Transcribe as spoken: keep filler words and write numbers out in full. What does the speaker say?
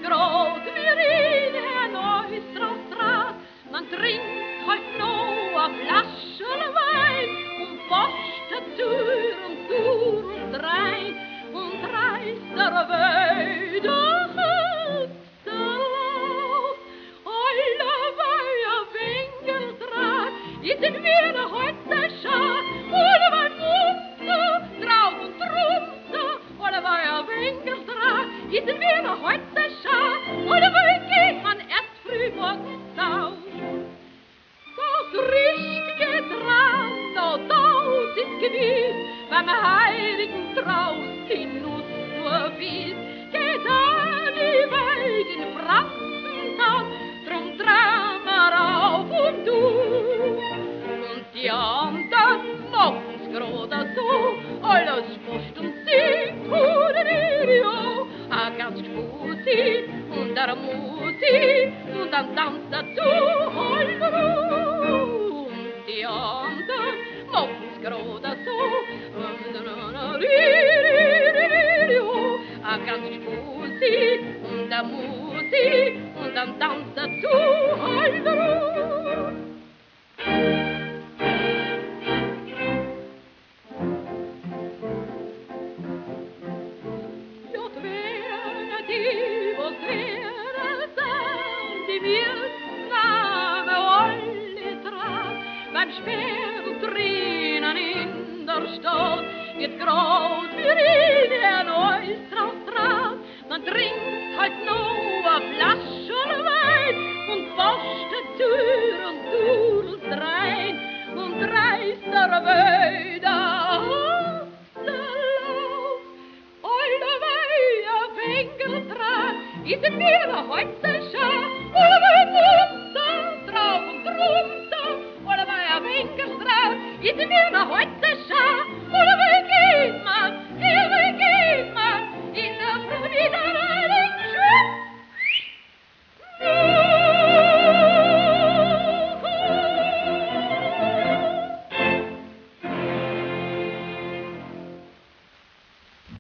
grad wir in en östra strat. Man trinkt halt nå a flaschen Wein und borstet tur und tur und rein und reister Wöde höchste Lauf. Alle Weiher Winkeldraht, ist in Wiener heute schad, oder bei Mumse, Traut und Trumse, alle Weiher Winkeldraht, ist in Wiener heute schad, oder bei geht man erst früh morgens auf. Das richtige dran, no, das ist gewiss, beim heiligen Traust die Nuss nur wies, geht alle weit in Franzentown, drum drammer auf und du. Und die anderen machen's grad so, alles spust und singt, Hudenerio, a ganz Spusi und der Musi und dann tanzt dazu, Holderu. Und die anderen machen's grad so, a ganz Spusi und der Musi und dann tanzt dazu, Holderu. Beim Sperrtränen in der Stadt wird grad für ihn ein äußerer Draht. Man trinkt halt nur a Flaschen Wein und borstet Tür und Tür und rein und reißt der Wöder Lauf. Eule Weiher Winkeldraht, ist in mir heute schad, oder Mumse, Traut und Trumse, ist in mir heute